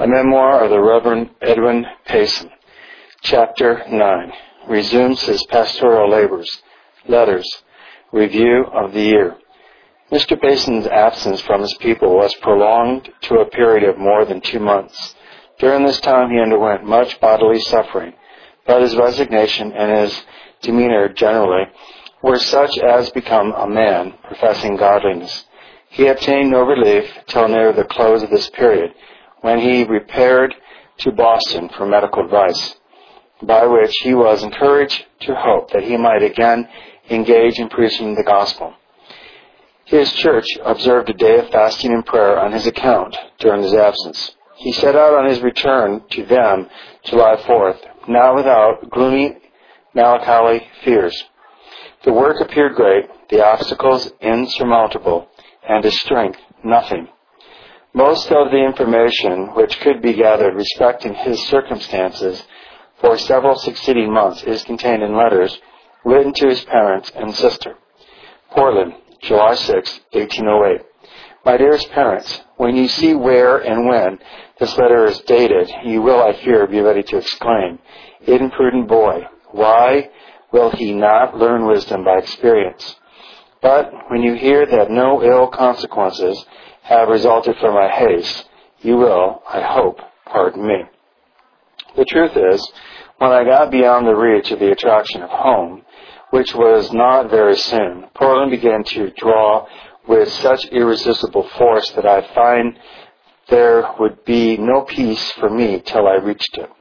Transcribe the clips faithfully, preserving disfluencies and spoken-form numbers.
A memoir of the Reverend Edwin Payson. Chapter nine. Resumes his pastoral labors. Letters. Review of the year. Mister Payson's absence from his people was prolonged to a period of more than two months. During this time he underwent much bodily suffering, but his resignation and his demeanor generally were such as become a man professing godliness. He obtained no relief till near the close of this period, when he repaired to Boston for medical advice, by which he was encouraged to hope that he might again engage in preaching the gospel. His church observed a day of fasting and prayer on his account during his absence. He set out on his return to them July fourth, not without gloomy, melancholy fears. The work appeared great, the obstacles insurmountable, and his strength nothing. Most of the information which could be gathered respecting his circumstances for several succeeding months is contained in letters written to his parents and sister. Portland, July sixth, eighteen oh eight. My dearest parents, when you see where and when this letter is dated, you will, I fear, be ready to exclaim, "Imprudent boy, why will he not learn wisdom by experience?" But when you hear that no ill consequences have resulted from my haste, you will, I hope, pardon me. The truth is, when I got beyond the reach of the attraction of home, which was not very soon, Portland began to draw with such irresistible force that I find there would be no peace for me till I reached it.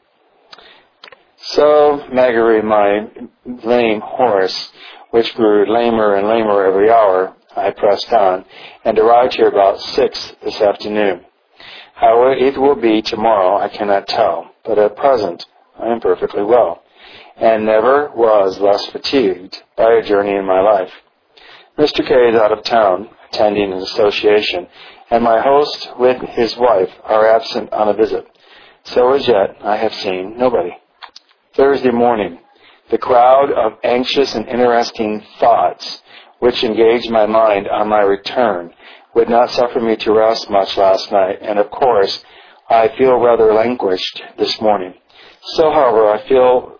So, Marguerite, my lame horse, which grew lamer and lamer every hour, I pressed on, and arrived here about six this afternoon. How it will be tomorrow I cannot tell, but at present I am perfectly well, and never was less fatigued by a journey in my life. Mister K is out of town, attending an association, and my host with his wife are absent on a visit. So as yet I have seen nobody. Thursday morning. The crowd of anxious and interesting thoughts which engaged my mind on my return would not suffer me to rest much last night, and of course I feel rather languished this morning. So, however, I feel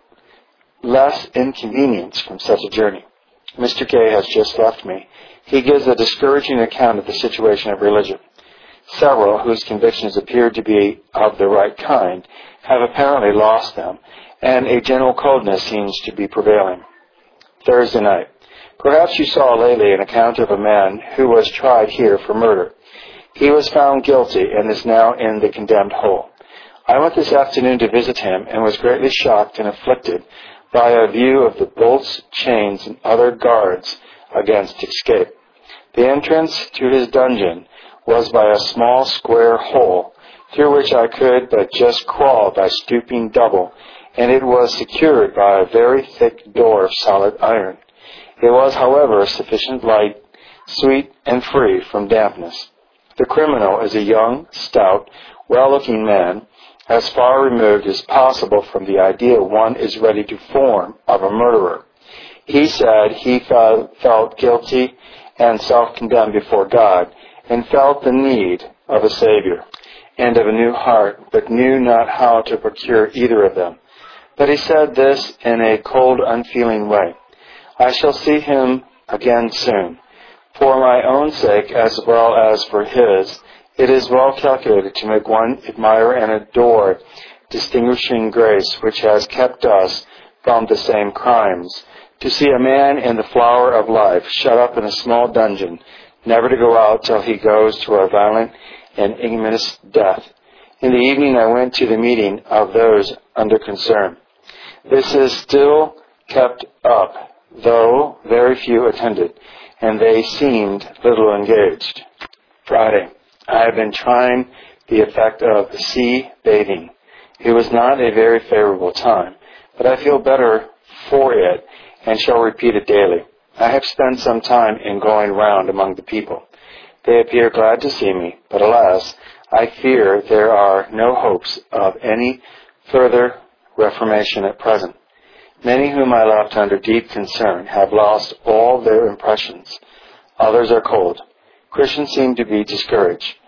less inconvenience from such a journey. Mister K has just left me. He gives a discouraging account of the situation of religion. Several, whose convictions appear to be of the right kind, have apparently lost them, and a general coldness seems to be prevailing. Thursday night. Perhaps you saw lately an account of a man who was tried here for murder. He was found guilty and is now in the condemned hole. I went this afternoon to visit him and was greatly shocked and afflicted by a view of the bolts, chains, and other guards against escape. The entrance to his dungeon was by a small square hole, through which I could but just crawl by stooping double, and it was secured by a very thick door of solid iron. It was, however, sufficient light, sweet, and free from dampness. The criminal is a young, stout, well-looking man, as far removed as possible from the idea one is ready to form of a murderer. He said he felt guilty and self-condemned before God, and felt the need of a Savior and of a new heart, but knew not how to procure either of them. But he said this in a cold, unfeeling way. I shall see him again soon. For my own sake, as well as for his, it is well calculated to make one admire and adore distinguishing grace which has kept us from the same crimes. To see a man in the flower of life, shut up in a small dungeon, never to go out till he goes to a violent and ignominious death. In the evening I went to the meeting of those under concern. This is still kept up, though very few attended, and they seemed little engaged. Friday. I have been trying the effect of sea bathing. It was not a very favorable time, but I feel better for it and shall repeat it daily. I have spent some time in going round among the people. They appear glad to see me, but alas, I fear there are no hopes of any further reformation at present. Many whom I left under deep concern have lost all their impressions. Others are cold. Christians seem to be discouraged.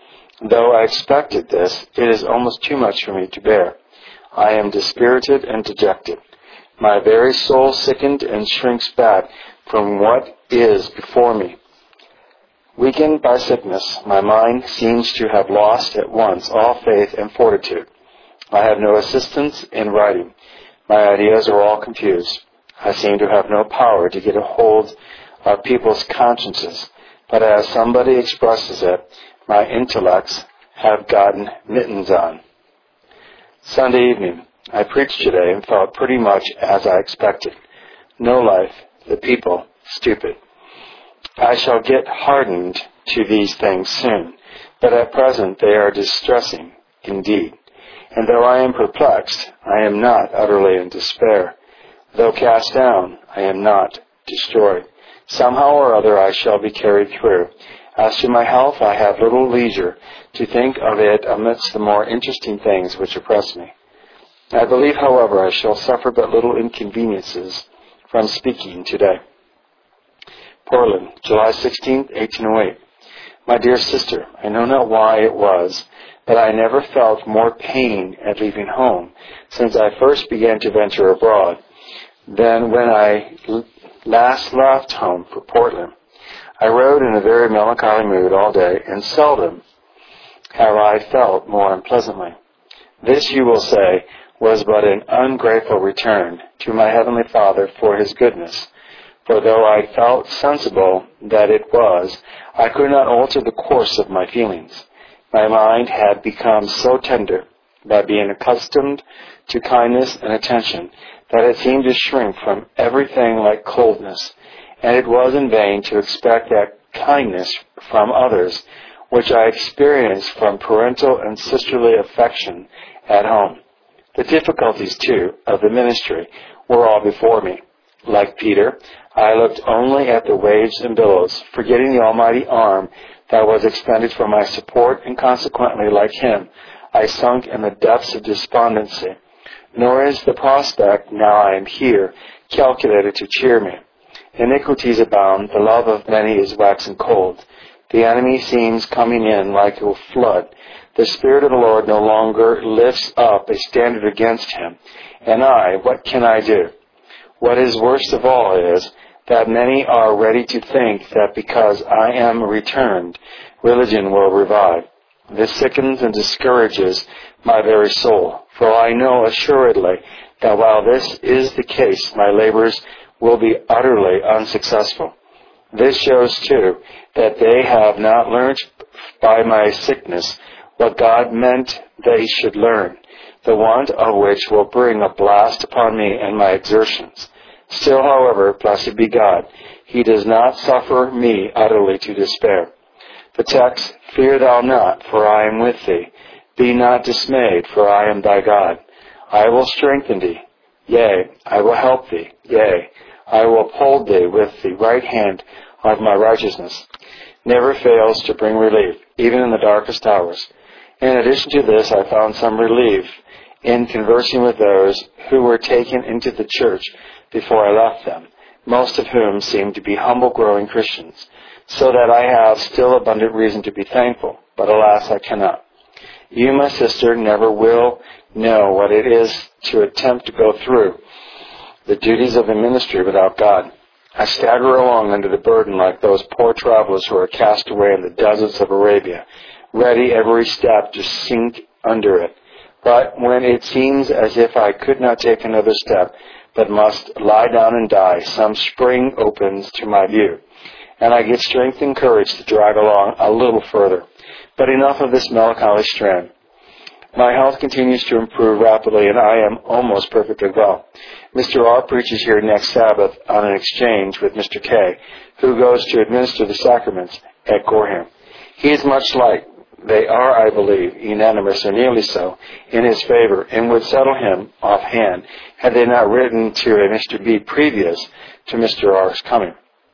Though I expected this, it is almost too much for me to bear. I am dispirited and dejected. My very soul sickened and shrinks back from what is before me. Weakened by sickness, my mind seems to have lost at once all faith and fortitude. I have no assistance in writing. My ideas are all confused. I seem to have no power to get a hold of people's consciences, but as somebody expresses it, my intellects have gotten mittens on. Sunday evening, I preached today and felt pretty much as I expected. No life, the people stupid. I shall get hardened to these things soon, but at present they are distressing indeed. And though I am perplexed, I am not utterly in despair. Though cast down, I am not destroyed. Somehow or other I shall be carried through. As to my health, I have little leisure to think of it amidst the more interesting things which oppress me. I believe, however, I shall suffer but little inconveniences from speaking today. Portland, July sixteenth, eighteen oh eight. My dear sister, I know not why it was, but I never felt more pain at leaving home since I first began to venture abroad than when I last left home for Portland. I rode in a very melancholy mood all day, and seldom have I felt more unpleasantly. This, you will say, was but an ungrateful return to my Heavenly Father for His goodness. For though I felt sensible that it was, I could not alter the course of my feelings. My mind had become so tender by being accustomed to kindness and attention that it seemed to shrink from everything like coldness, and it was in vain to expect that kindness from others which I experienced from parental and sisterly affection at home. The difficulties, too, of the ministry were all before me. Like Peter, I looked only at the waves and billows, forgetting the almighty arm that was extended for my support, and consequently, like him, I sunk in the depths of despondency. Nor is the prospect, now I am here, calculated to cheer me. Iniquities abound, the love of many is waxing cold. The enemy seems coming in like a flood. The Spirit of the Lord no longer lifts up a standard against him. And I, what can I do? What is worst of all is that many are ready to think that because I am returned, religion will revive. This sickens and discourages my very soul, for I know assuredly that while this is the case, my labors will be utterly unsuccessful. This shows, too, that they have not learnt by my sickness what God meant they should learn, the want of which will bring a blast upon me and my exertions. Still, however, blessed be God, He does not suffer me utterly to despair. The text, fear thou not, for I am with thee. Be not dismayed, for I am thy God. I will strengthen thee. Yea, I will help thee. Yea, I will uphold thee with the right hand of my righteousness. Never fails to bring relief, even in the darkest hours. In addition to this, I found some relief in conversing with those who were taken into the church before I left them, most of whom seemed to be humble, growing Christians, so that I have still abundant reason to be thankful, but alas, I cannot. You, my sister, never will know what it is to attempt to go through the duties of the ministry without God. I stagger along under the burden like those poor travelers who are cast away in the deserts of Arabia, ready every step to sink under it. But when it seems as if I could not take another step, but must lie down and die, some spring opens to my view, and I get strength and courage to drag along a little further. But enough of this melancholy strand. My health continues to improve rapidly, and I am almost perfectly well. Mister R preaches here next Sabbath on an exchange with Mister K, who goes to administer the sacraments at Gorham. He is much liked. They are, I believe, unanimous, or nearly so, in his favor, and would settle him offhand had they not written to a Mister B previous to Mister R's coming.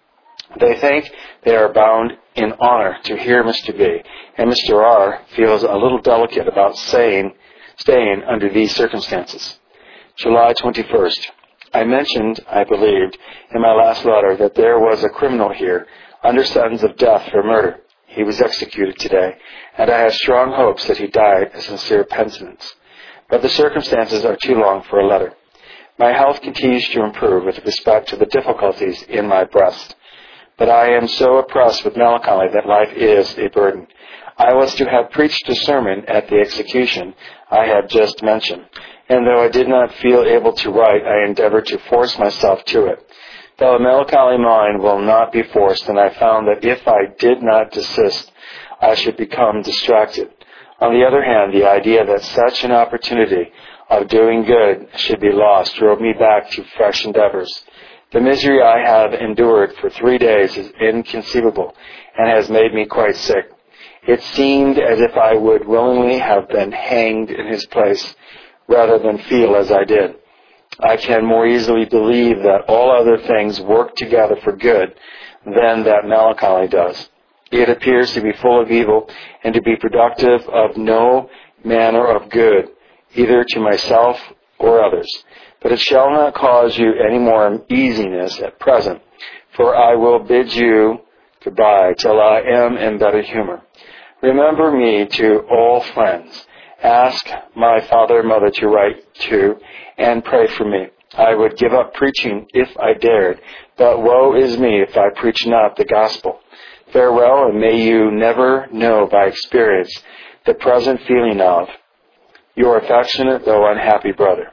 They think they are bound in honor to hear Mister B, and Mister R feels a little delicate about saying, staying under these circumstances. July twenty-first. I mentioned, I believed, in my last letter that there was a criminal here under sentence of death for murder. He was executed today, and I have strong hopes that he died a sincere penitence. But the circumstances are too long for a letter. My health continues to improve with respect to the difficulties in my breast. But I am so oppressed with melancholy that life is a burden. I was to have preached a sermon at the execution I have just mentioned, and though I did not feel able to write, I endeavored to force myself to it. Though a melancholy mind will not be forced, and I found that if I did not desist, I should become distracted. On the other hand, the idea that such an opportunity of doing good should be lost drove me back to fresh endeavors. The misery I have endured for three days is inconceivable and has made me quite sick. It seemed as if I would willingly have been hanged in his place rather than feel as I did. I can more easily believe that all other things work together for good than that melancholy does. It appears to be full of evil and to be productive of no manner of good, either to myself or others. But it shall not cause you any more uneasiness at present, for I will bid you goodbye till I am in better humor. Remember me to all friends. Ask my father and mother to write to and pray for me. I would give up preaching if I dared, but woe is me if I preach not the gospel. Farewell, and may you never know by experience the present feeling of your affectionate though unhappy brother.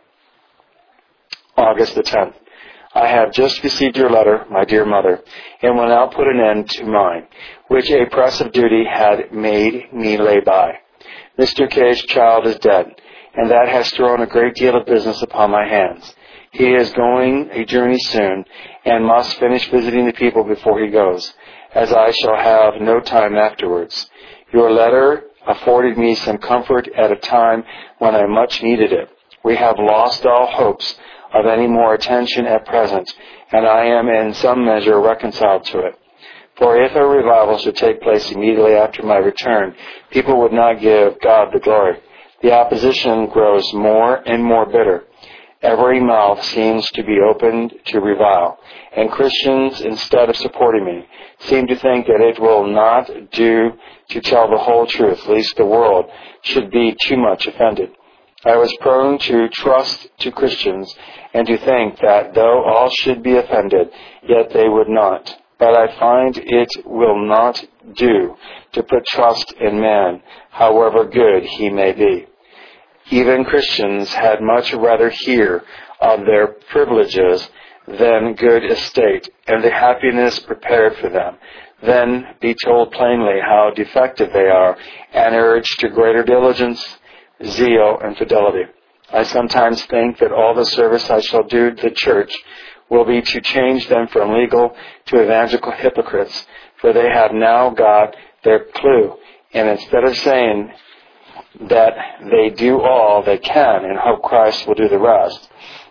August the tenth. I have just received your letter, my dear mother, and will now put an end to mine, which a press of duty had made me lay by. Mister K's child is dead, and that has thrown a great deal of business upon my hands. He is going a journey soon, and must finish visiting the people before he goes, as I shall have no time afterwards. Your letter afforded me some comfort at a time when I much needed it. We have lost all hopes of any more attention at present, and I am in some measure reconciled to it. For if a revival should take place immediately after my return, people would not give God the glory. The opposition grows more and more bitter. Every mouth seems to be opened to revile, and Christians, instead of supporting me, seem to think that it will not do to tell the whole truth, lest the world should be too much offended. I was prone to trust to Christians and to think that though all should be offended, yet they would not. But I find it will not do to put trust in man, however good he may be. Even Christians had much rather hear of their privileges than good estate and the happiness prepared for them, than be told plainly how defective they are and urged to greater diligence, zeal, and fidelity. I sometimes think that all the service I shall do to the church will be to change them from legal to evangelical hypocrites, for they have now got their clue, and instead of saying that they do all they can and hope Christ will do the rest,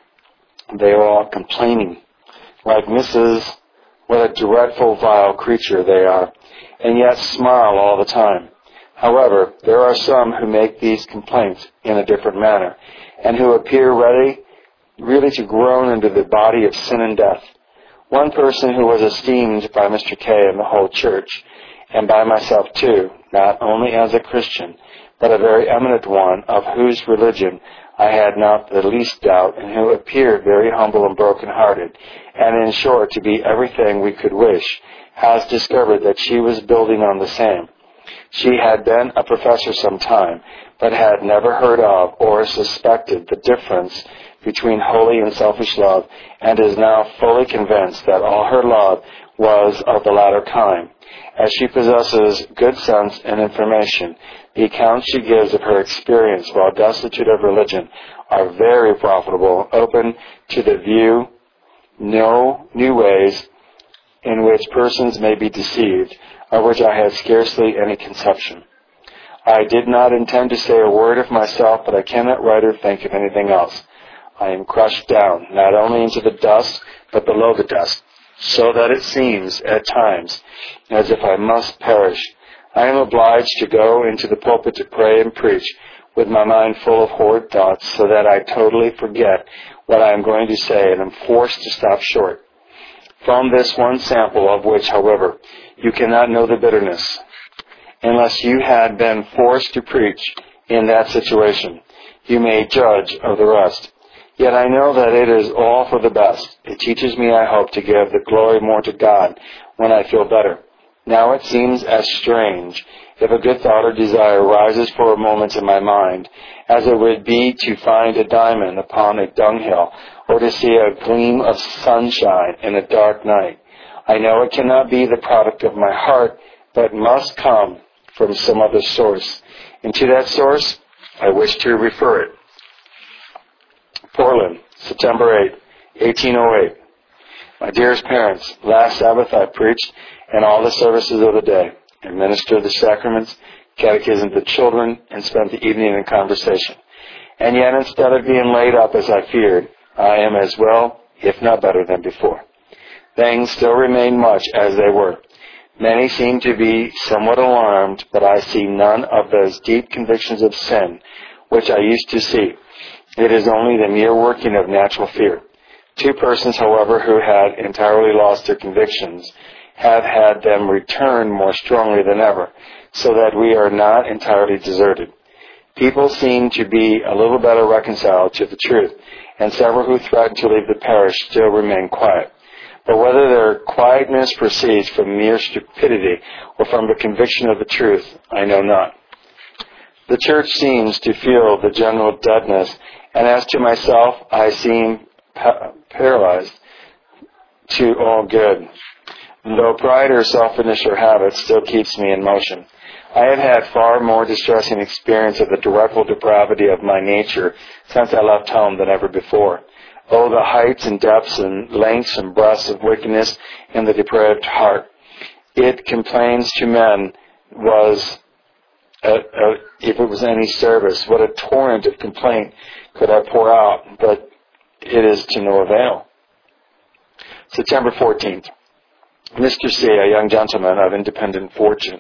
they are all complaining. Like Missus What a dreadful, vile creature they are, and yet smile all the time. However, there are some who make these complaints in a different manner, and who appear ready, really to groan into the body of sin and death. One person who was esteemed by Mister K and the whole church, and by myself too, not only as a Christian, but a very eminent one, of whose religion I had not the least doubt, and who appeared very humble and broken-hearted, and in short to be everything we could wish, has discovered that she was building on the same. She had been a professor some time, but had never heard of or suspected the difference between holy and selfish love, and is now fully convinced that all her love was of the latter kind. As she possesses good sense and information, the accounts she gives of her experience while destitute of religion are very profitable, open to the view no new ways in which persons may be deceived, of which I had scarcely any conception. I did not intend to say a word of myself, but I cannot write or think of anything else. I am crushed down, not only into the dust, but below the dust, so that it seems, at times, as if I must perish. I am obliged to go into the pulpit to pray and preach, with my mind full of horrid thoughts, so that I totally forget what I am going to say, and am forced to stop short. From this one sample, of which, however, you cannot know the bitterness, unless you had been forced to preach in that situation. You may judge of the rest. Yet I know that it is all for the best. It teaches me, I hope, to give the glory more to God when I feel better. Now it seems as strange if a good thought or desire rises for a moment in my mind as it would be to find a diamond upon a dunghill or to see a gleam of sunshine in a dark night. I know it cannot be the product of my heart, but must come from some other source. And to that source, I wish to refer it. Portland, September eighth, eighteen oh eight. My dearest parents, last Sabbath I preached in all the services of the day, administered the sacraments, catechism to children, and spent the evening in conversation. And yet, instead of being laid up as I feared, I am as well, if not better than before. Things still remain much as they were. Many seem to be somewhat alarmed, but I see none of those deep convictions of sin which I used to see. It is only the mere working of natural fear. Two persons, however, who had entirely lost their convictions have had them return more strongly than ever, so that we are not entirely deserted. People seem to be a little better reconciled to the truth, and several who threatened to leave the parish still remain quiet. But whether their quietness proceeds from mere stupidity or from the conviction of the truth, I know not. The church seems to feel the general deadness, and as to myself, I seem pa- paralyzed to all good. Though pride or selfishness or habit still keeps me in motion. I have had far more distressing experience of the dreadful depravity of my nature since I left home than ever before. Oh, the heights and depths and lengths and breadths of wickedness in the depraved heart. It complains to men was, uh, uh, if it was any service, what a torrent of complaint could I pour out, but it is to no avail. September fourteenth. Mister C, a young gentleman of independent fortune,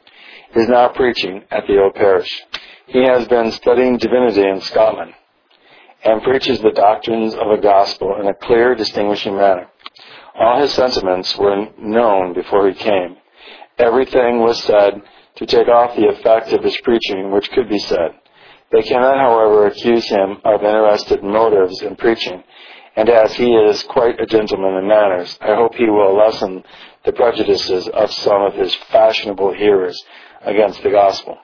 is now preaching at the old parish. He has been studying divinity in Scotland and preaches the doctrines of the gospel in a clear, distinguishing manner. All his sentiments were known before he came. Everything was said to take off the effect of his preaching which could be said. They cannot, however, accuse him of interested motives in preaching, and as he is quite a gentleman in manners, I hope he will lessen the prejudices of some of his fashionable hearers against the gospel.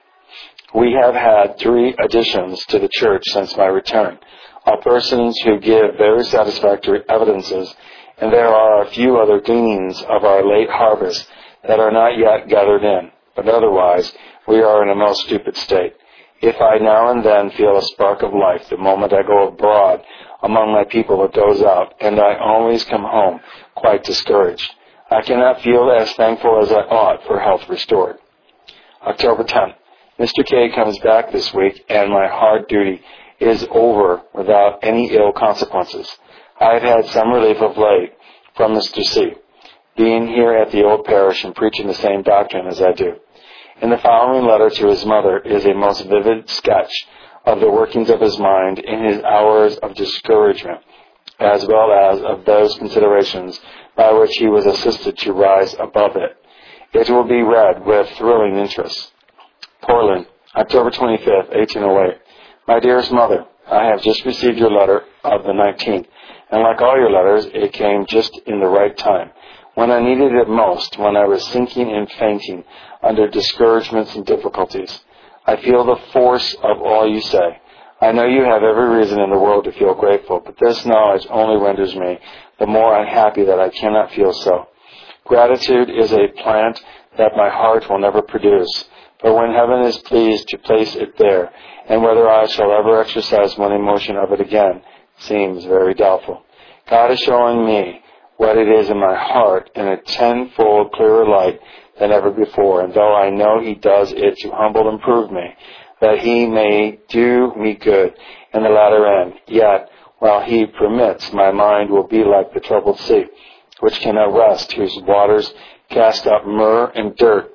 We have had three additions to the church since my return, all persons who give very satisfactory evidences, and there are a few other gleanings of our late harvest that are not yet gathered in, but otherwise we are in a most stupid state. If I now and then feel a spark of life the moment I go abroad among my people, it goes out, and I always come home quite discouraged. I cannot feel as thankful as I ought for health restored. October tenth. Mister K comes back this week, and my hard duty is over without any ill consequences. I have had some relief of late from Mister C, being here at the old parish and preaching the same doctrine as I do. In the following letter to his mother is a most vivid sketch of the workings of his mind in his hours of discouragement, as well as of those considerations by which he was assisted to rise above it. It will be read with thrilling interest. Portland, October twenty-fifth, eighteen oh eight. My dearest mother, I have just received your letter of the nineteenth, and like all your letters, it came just in the right time, when I needed it most, when I was sinking and fainting under discouragements and difficulties. I feel the force of all you say. I know you have every reason in the world to feel grateful, but this knowledge only renders me the more unhappy that I cannot feel so. Gratitude is a plant that my heart will never produce, but when heaven is pleased to place it there, and whether I shall ever exercise one emotion of it again, seems very doubtful. God is showing me what it is in my heart in a tenfold clearer light than ever before, and though I know he does it to humble and prove me, that he may do me good in the latter end, yet, while he permits, my mind will be like the troubled sea, which cannot rest, whose waters cast up myrrh and dirt,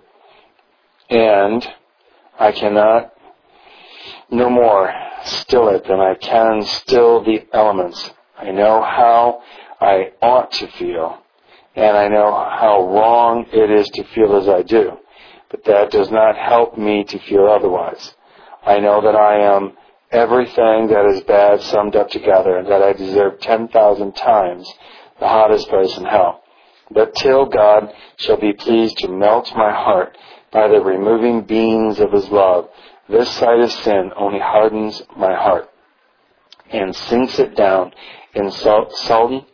and I cannot no more still it than I can still the elements. I know how I ought to feel, and I know how wrong it is to feel as I do. but that does not help me to feel otherwise. I know that I am everything that is bad summed up together, and that I deserve ten thousand times the hottest place in hell. But till God shall be pleased to melt my heart by the removing beams of His love, this sight of sin only hardens my heart and sinks it down in sullen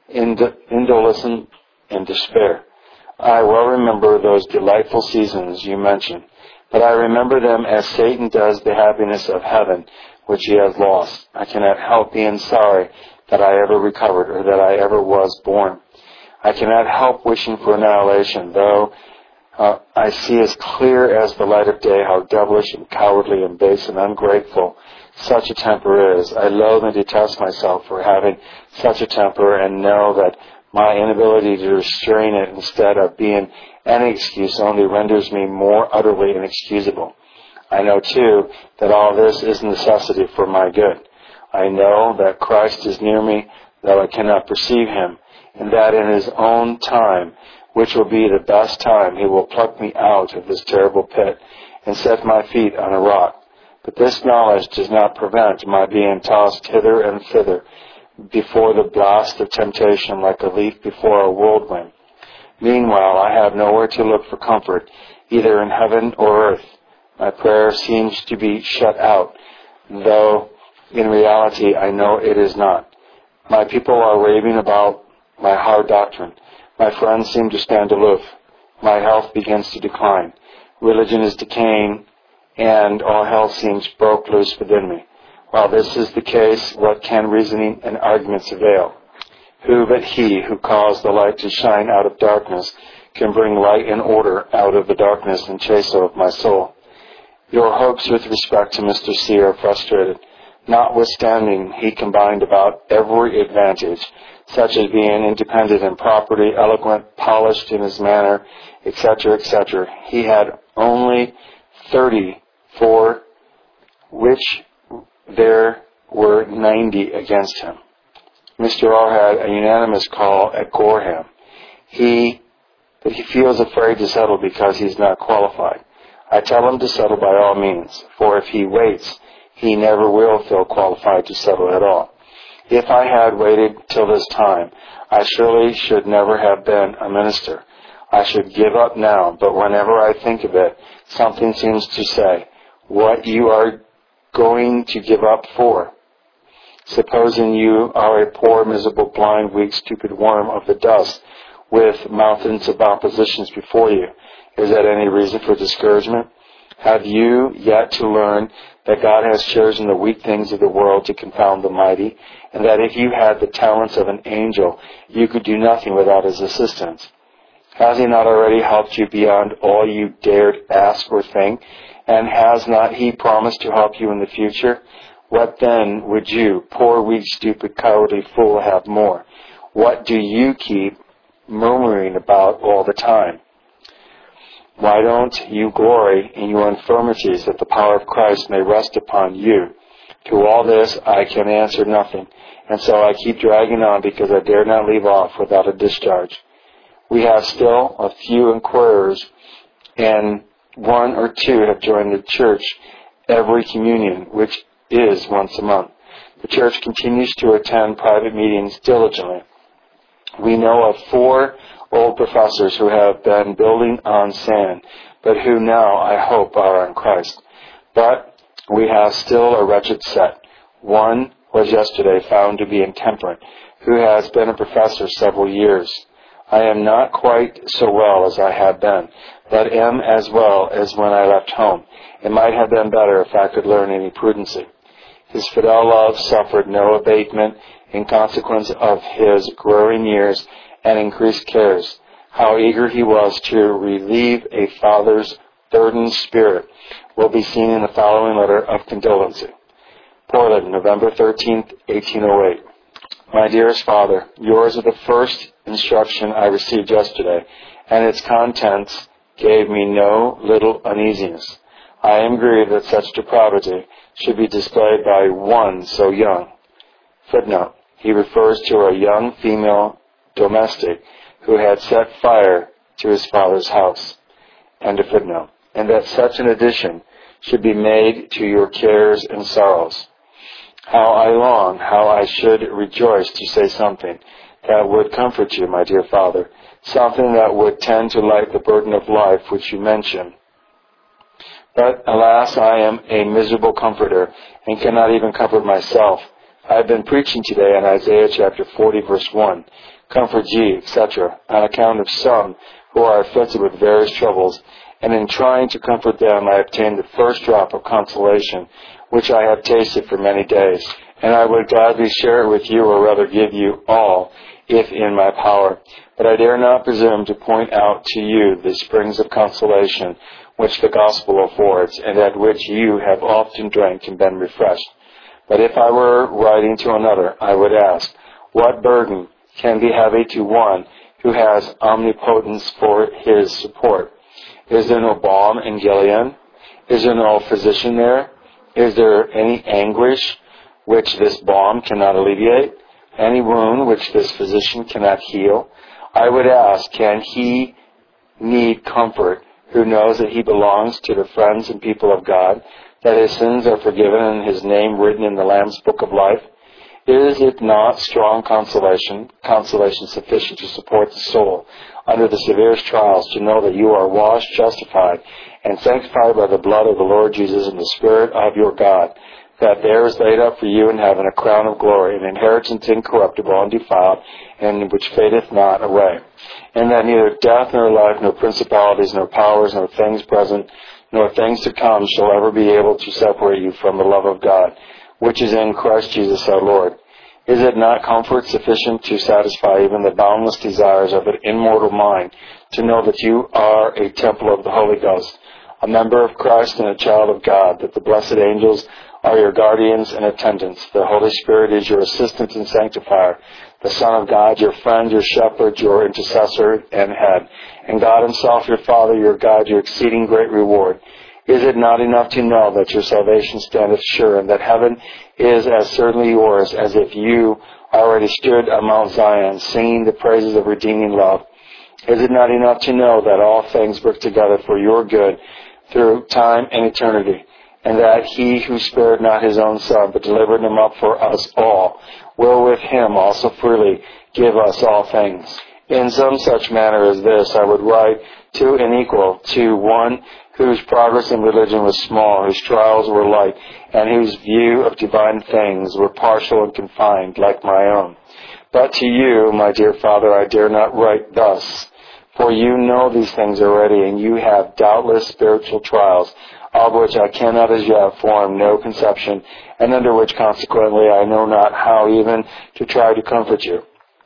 indolence and despair. I well remember those delightful seasons you mentioned, but I remember them as Satan does the happiness of heaven, which he has lost. I cannot help being sorry that I ever recovered or that I ever was born. I cannot help wishing for annihilation, though uh, I see as clear as the light of day how devilish and cowardly and base and ungrateful such a temper is. I loathe and detest myself for having such a temper, and know that my inability to restrain it instead of being any excuse only renders me more utterly inexcusable. I know, too, that all this is a necessity for my good. I know that Christ is near me, though I cannot perceive Him, and that in His own time, which will be the best time, He will pluck me out of this terrible pit and set my feet on a rock. But this knowledge does not prevent my being tossed hither and thither before the blast of temptation like a leaf before a whirlwind. Meanwhile, I have nowhere to look for comfort, either in heaven or earth. My prayer seems to be shut out, though in reality I know it is not. My people are raving about my hard doctrine. My friends seem to stand aloof. My health begins to decline. Religion is decaying, and all hell seems broke loose within me. While this is the case, what can reasoning and arguments avail? Who but He who caused the light to shine out of darkness can bring light and order out of the darkness and chaso of my soul? Your hopes with respect to Mister C are frustrated. Notwithstanding, he combined about every advantage, such as being independent in property, eloquent, polished in his manner, et cetera, et cetera. He had only thirty for which there were ninety against him. Mister R had a unanimous call at Gorham. He, but he feels afraid to settle because he's not qualified. I tell him to settle by all means, for if he waits, he never will feel qualified to settle at all. If I had waited till this time, I surely should never have been a minister. I should give up now, but whenever I think of it, something seems to say, what you are going to give up for? Supposing you are a poor, miserable, blind, weak, stupid worm of the dust with mountains of oppositions before you, is that any reason for discouragement? Have you yet to learn that God has chosen the weak things of the world to confound the mighty, and that if you had the talents of an angel, you could do nothing without His assistance? Has He not already helped you beyond all you dared ask or think, and has not He promised to help you in the future? What then would you, poor, weak, stupid, cowardly fool, have more? What do you keep murmuring about all the time? Why don't you glory in your infirmities, that the power of Christ may rest upon you? To all this I can answer nothing, and so I keep dragging on because I dare not leave off without a discharge. We have still a few inquirers, and one or two have joined the church every communion, which is once a month. The church continues to attend private meetings diligently. We know of four old professors who have been building on sand, but who now, I hope, are in Christ. But we have still a wretched set. One was yesterday found to be intemperate, who has been a professor several years. I am not quite so well as I have been, but am as well as when I left home. It might have been better if I could learn any prudency. His fidel love suffered no abatement in consequence of his growing years and increased cares. How eager he was to relieve a father's burdened spirit will be seen in the following letter of condolence. Portland, November thirteenth, eighteen oh eight. My dearest Father, yours are the first instruction I received yesterday, and its contents gave me no little uneasiness. I am grieved that such depravity should be displayed by one so young. Footnote. He refers to a young female domestic who had set fire to his father's house. End of footnote. and that such an addition should be made to your cares and sorrows. How I long, how I should rejoice to say something that would comfort you, my dear Father, something that would tend to lighten the burden of life which you mention. But alas, I am a miserable comforter and cannot even comfort myself. I have been preaching today on Isaiah chapter forty, verse one, comfort ye, et cetera, on account of some who are afflicted with various troubles, and in trying to comfort them I obtained the first drop of consolation, which I have tasted for many days. And I would gladly share it with you, or rather give you all, if in my power. But I dare not presume to point out to you the springs of consolation which the gospel affords, and at which you have often drank and been refreshed. But if I were writing to another, I would ask, what burden can be heavy to one who has omnipotence for his support? Is there no balm in Gilead? Is there no physician there? Is there any anguish which this balm cannot alleviate? Any wound which this physician cannot heal? I would ask, can he need comfort who knows that he belongs to the friends and people of God, that his sins are forgiven and his name written in the Lamb's book of life? Is it not strong consolation, consolation sufficient to support the soul under the severest trials, to know that you are washed, justified, and sanctified by the blood of the Lord Jesus and the Spirit of your God, that there is laid up for you in heaven a crown of glory, an inheritance incorruptible, undefiled, and which fadeth not away, and that neither death nor life, nor principalities, nor powers, nor things present, nor things to come shall ever be able to separate you from the love of God, which is in Christ Jesus our Lord. Is it not comfort sufficient to satisfy even the boundless desires of an immortal mind, to know that you are a temple of the Holy Ghost, a member of Christ and a child of God, that the blessed angels are your guardians and attendants, the Holy Spirit is your assistant and sanctifier, the Son of God, your friend, your shepherd, your intercessor and head, and God himself, your Father, your God, your exceeding great reward? Is it not enough to know that your salvation standeth sure, and that heaven is as certainly yours as if you already stood on Mount Zion, singing the praises of redeeming love? Is it not enough to know that all things work together for your good through time and eternity, and that he who spared not his own Son, but delivered him up for us all, will with him also freely give us all things? In some such manner as this, I would write to an equal, to one whose progress in religion was small, whose trials were light, and whose view of divine things were partial and confined, like my own. But to you, my dear Father, I dare not write thus, for you know these things already, and you have doubtless spiritual trials, of which I cannot as yet form no conception, and under which consequently I know not how even to try to comfort you.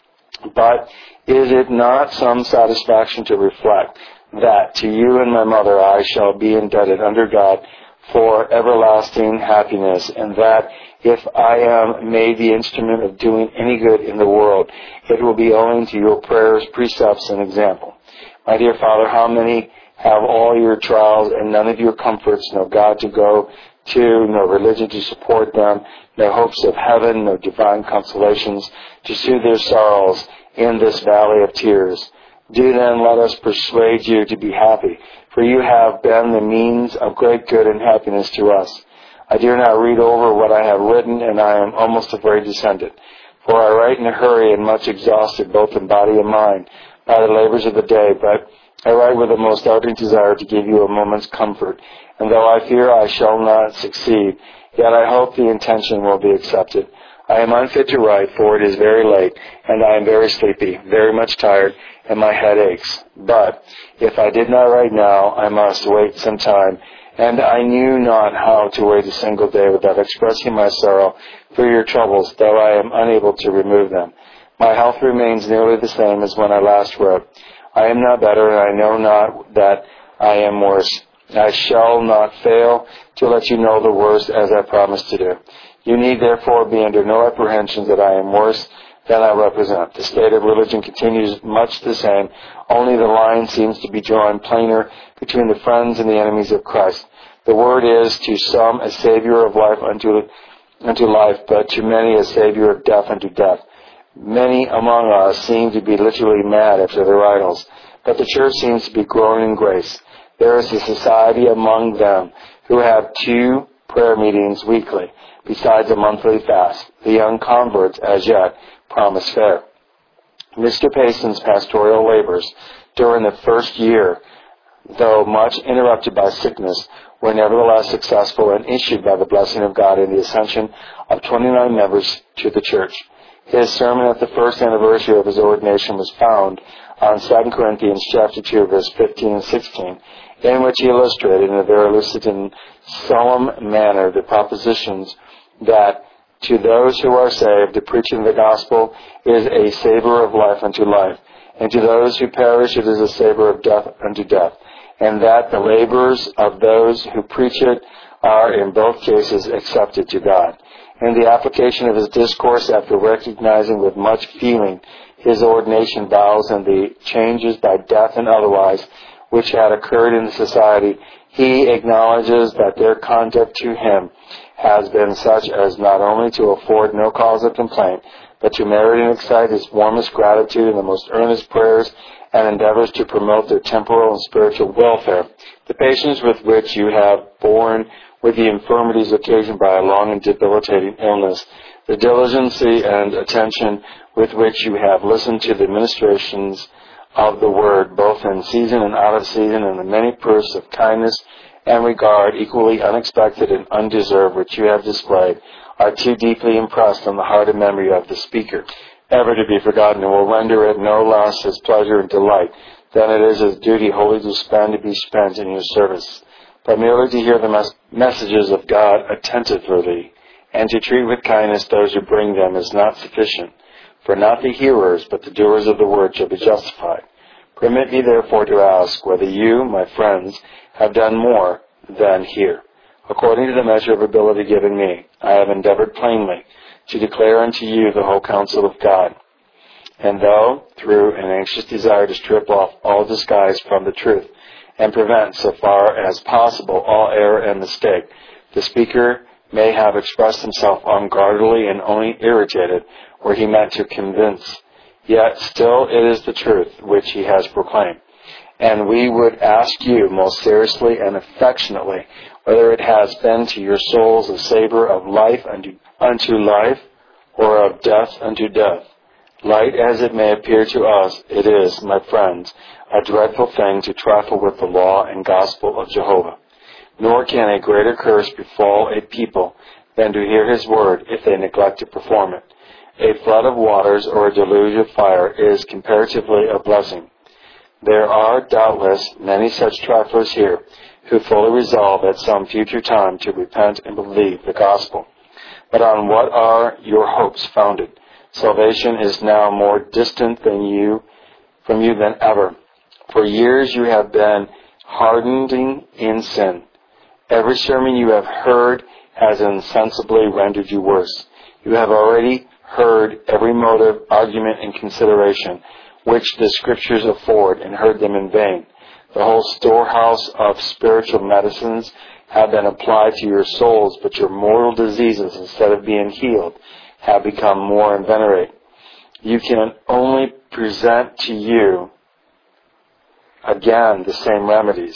But is it not some satisfaction to reflect that to you and my mother I shall be indebted under God for everlasting happiness, and that if I am made the instrument of doing any good in the world, it will be owing to your prayers, precepts, and example? My dear Father, how many have all your trials and none of your comforts, no God to go to, no religion to support them, no hopes of heaven, no divine consolations to soothe their sorrows in this valley of tears? Do then let us persuade you to be happy, for you have been the means of great good and happiness to us. I dare not read over what I have written, and I am almost afraid to send it, for I write in a hurry and much exhausted, both in body and mind, by the labors of the day, but I write with the most ardent desire to give you a moment's comfort, and though I fear I shall not succeed, yet I hope the intention will be accepted. I am unfit to write, for it is very late, and I am very sleepy, very much tired, and my head aches. But if I did not write now, I must wait some time, and I knew not how to wait a single day without expressing my sorrow for your troubles, though I am unable to remove them. My health remains nearly the same as when I last wrote. I am not better, and I know not that I am worse. I shall not fail to let you know the worst, as I promised to do. You need therefore be under no apprehensions that I am worse than I represent. The state of religion continues much the same, only the line seems to be drawn plainer between the friends and the enemies of Christ. The word is to some a savior of life unto, unto life, but to many a savior of death unto death. Many among us seem to be literally mad after their idols, but the church seems to be growing in grace. There is a society among them who have two prayer meetings weekly, besides a monthly fast. The young converts, as yet, promise fair. Mister Payson's pastoral labors during the first year, though much interrupted by sickness, were nevertheless successful and issued by the blessing of God in the ascension of twenty-nine members to the church. His sermon at the first anniversary of his ordination was found on Second Corinthians chapter two, verse fifteen and sixteen, in which he illustrated in a very lucid and solemn manner the propositions that to those who are saved, the preaching of the gospel is a savor of life unto life, and to those who perish it is a savor of death unto death, and that the labors of those who preach it are in both cases accepted to God. In the application of his discourse, after recognizing with much feeling his ordination vows and the changes by death and otherwise which had occurred in the society, he acknowledges that their conduct to him has been such as not only to afford no cause of complaint, but to merit and excite his warmest gratitude and the most earnest prayers and endeavors to promote their temporal and spiritual welfare. The patience with which you have borne with the infirmities occasioned by a long and debilitating illness, the diligency and attention with which you have listened to the ministrations of the word, both in season and out of season, and the many proofs of kindness and regard, equally unexpected and undeserved, which you have displayed, are too deeply impressed on the heart and memory of the speaker, ever to be forgotten, and will render it no less his pleasure and delight than it is his duty wholly to spend to be spent in your service. But merely to hear the mes- messages of God attentively, and to treat with kindness those who bring them, is not sufficient. For not the hearers, but the doers of the word shall be justified. Permit me therefore to ask whether you, my friends, have done more than hear. According to the measure of ability given me, I have endeavored plainly to declare unto you the whole counsel of God. And though, through an anxious desire to strip off all disguise from the truth, and prevent, so far as possible, all error and mistake, the speaker may have expressed himself unguardedly and only irritated where he meant to convince. Yet still it is the truth which he has proclaimed. And we would ask you most seriously and affectionately whether it has been to your souls a savor of life unto, unto life, or of death unto death. Light as it may appear to us, it is, my friends, a dreadful thing to trifle with the law and gospel of Jehovah. Nor can a greater curse befall a people than to hear his word if they neglect to perform it. A flood of waters or a deluge of fire is comparatively a blessing. There are doubtless many such triflers here who fully resolve at some future time to repent and believe the gospel. But on what are your hopes founded? Salvation is now more distant than you, from you than ever. For years you have been hardening in sin. Every sermon you have heard has insensibly rendered you worse. You have already heard every motive, argument, and consideration which the Scriptures afford, and heard them in vain. The whole storehouse of spiritual medicines have been applied to your souls, but your mortal diseases, instead of being healed, have become more inveterate. You can only present to you again the same remedies,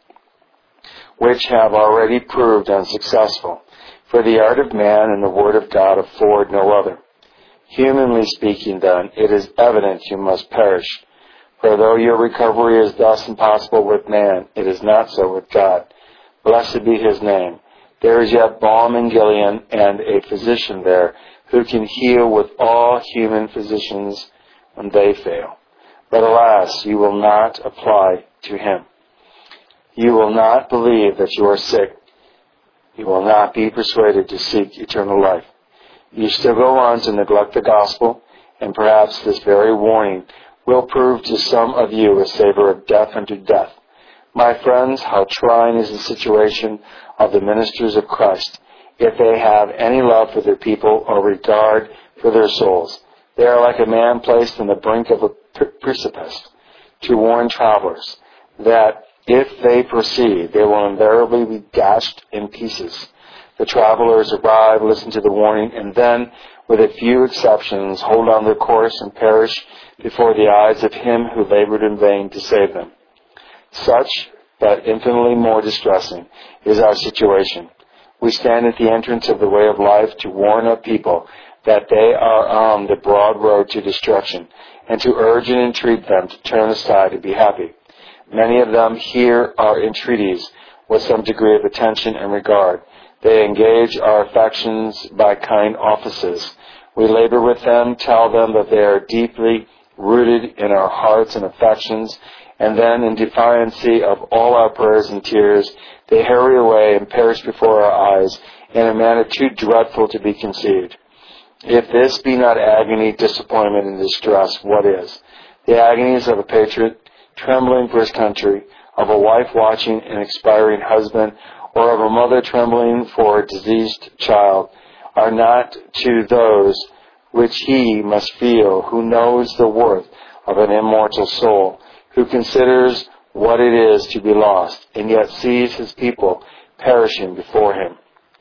which have already proved unsuccessful. For the art of man and the word of God afford no other. Humanly speaking, then, it is evident you must perish. For though your recovery is thus impossible with man, it is not so with God. Blessed be his name. There is yet balm in Gilead, and a physician there who can heal with all human physicians when they fail. But alas, you will not apply to him. You will not believe that you are sick. You will not be persuaded to seek eternal life. You still go on to neglect the gospel, and perhaps this very warning will prove to some of you a savor of death unto death. My friends, how trying is the situation of the ministers of Christ if they have any love for their people or regard for their souls. They are like a man placed on the brink of a precipice to warn travelers that if they proceed, they will invariably be dashed in pieces. The travelers arrive, listen to the warning, and then, with a few exceptions, hold on their course and perish before the eyes of him who labored in vain to save them. Such but infinitely more distressing, is our situation. We stand at the entrance of the way of life to warn our people that they are on the broad road to destruction, and to urge and entreat them to turn aside and be happy. Many of them hear our entreaties with some degree of attention and regard. They engage our affections by kind offices. We labor with them, tell them that they are deeply rooted in our hearts and affections, and then, in defiance of all our prayers and tears, they hurry away and perish before our eyes in a manner too dreadful to be conceived. If this be not agony, disappointment, and distress, what is? The agonies of a patriot trembling for his country, of a wife watching an expiring husband, or of a mother trembling for a diseased child, are not to those which he must feel who knows the worth of an immortal soul, who considers what it is to be lost, and yet sees his people perishing before him.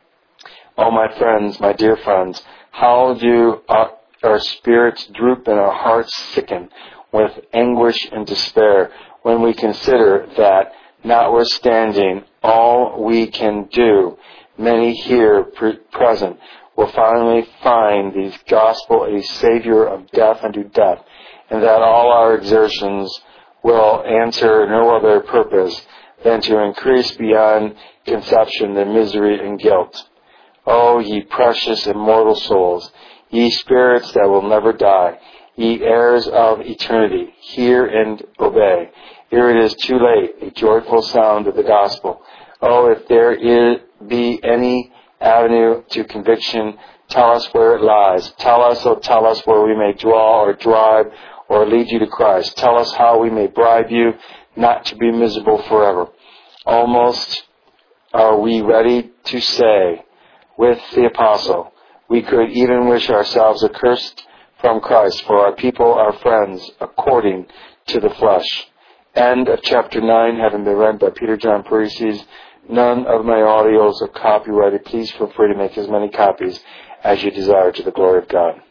Oh, my friends, my dear friends, how do our, our spirits droop and our hearts sicken with anguish and despair when we consider that, notwithstanding all we can do, many here pre- present will finally find the gospel a savior of death unto death, and that all our exertions will answer no other purpose than to increase beyond conception the misery and guilt. O ye precious immortal souls, ye spirits that will never die, ye heirs of eternity, hear and obey. Here it is too late, a joyful sound of the gospel. Oh, if there is, be any avenue to conviction, tell us where it lies. Tell us, oh tell us where we may draw or drive or lead you to Christ. Tell us how we may bribe you not to be miserable forever. Almost are we ready to say with the apostle, we could even wish ourselves accursed from Christ for our people, our friends, according to the flesh. End of chapter nine, having been read by Peter John Parisi. None of my audios are copyrighted. Please feel free to make as many copies as you desire to the glory of God.